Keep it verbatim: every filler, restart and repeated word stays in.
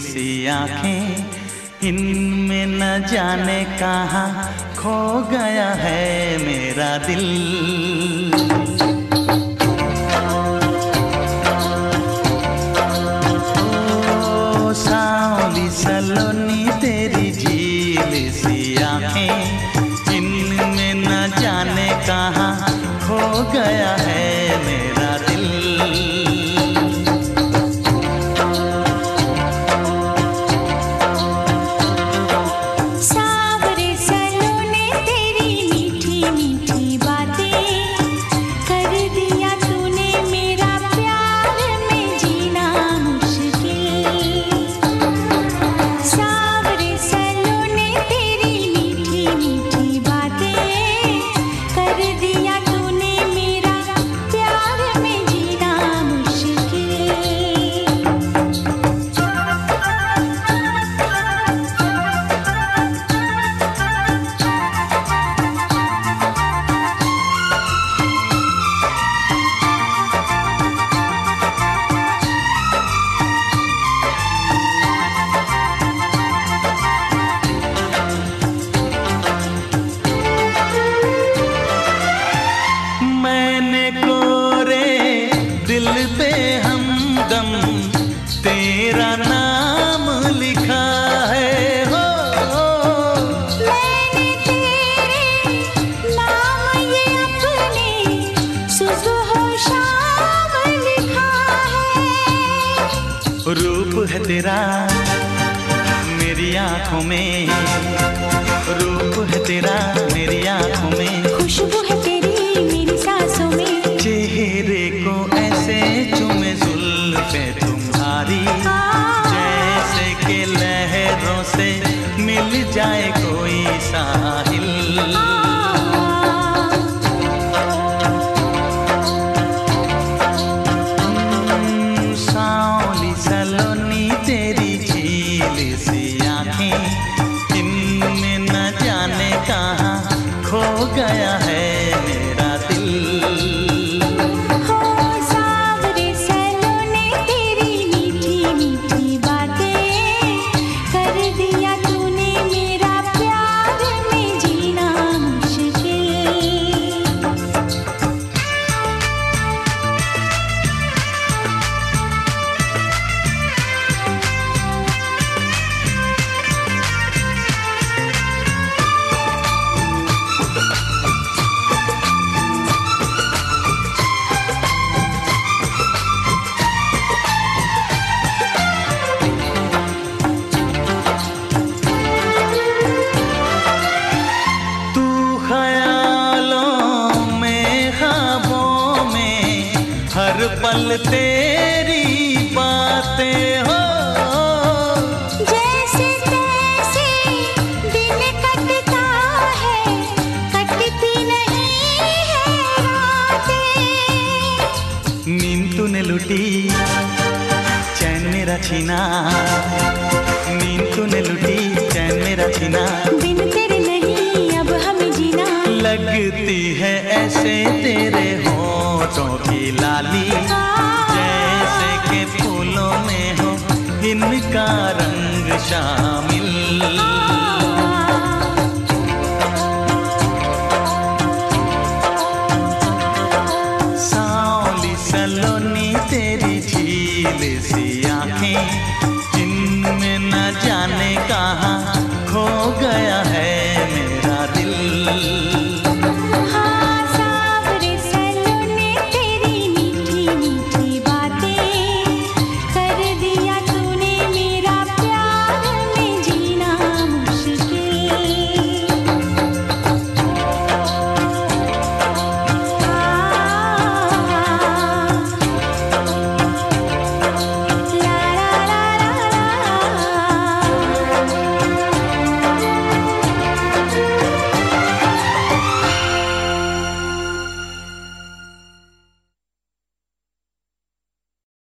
सी आंखें, इनमें न जाने कहाँ खो गया है मेरा दिल। ओ सांवली सलोनी तेरी झील सी आंखें, इनमें न जाने कहाँ खो गया है मेरा दिल। दिल पे हमदम तेरा नाम लिखा है हो, मैंने तेरे नाम ये अपने सुबह शाम लिखा है। रूप है तेरा मेरी आँखों में, रूप है तेरा मेरी आँखों में, खुशबू है तेरी मेरी सांसों में, चेहरे को ऐसे चूमे जुल्फे तुम्हारी, जैसे कि लहरों से मिल जाए कोई साहिल। सांवली सलोनी तेरी झील सी आंखें, इनमें न जाने कहाँ खो गया है मेरा दिल। हर पल तेरी बातें हो, जैसे तैसे दिन कटता है, कटती नहीं है रातें। नींद तूने लुटी चैन मेरा छीना, नींद तूने लुटी चैन मेरा छीना, बिन तेरे नहीं अब हमें जीना। लगती है ऐसे तेरे होठों की लाली, जैसे के फूलों में हो इनका रंग शामिल।